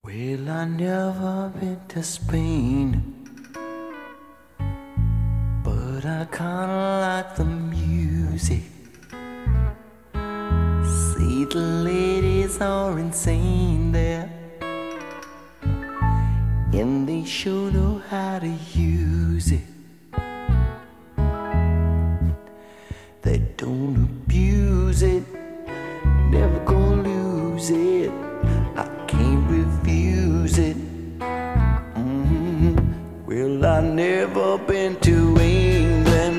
Well, I never been to Spain, but I kinda like the music. See, the ladies are insane there, and they sure know how to use it. They don't abuse it, never gonna lose it. I can't refuse it. Well, I never been to England,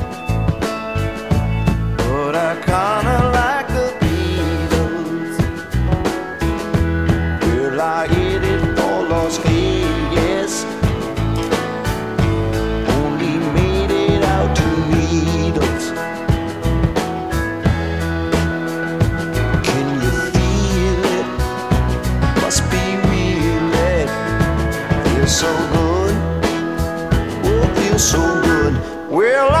but I kinda like the Beatles. Well, I hit it for Las Vegas, only made it out to Needles. Can you feel it? Must be real, it feels so good. Oh, feels so good. Well,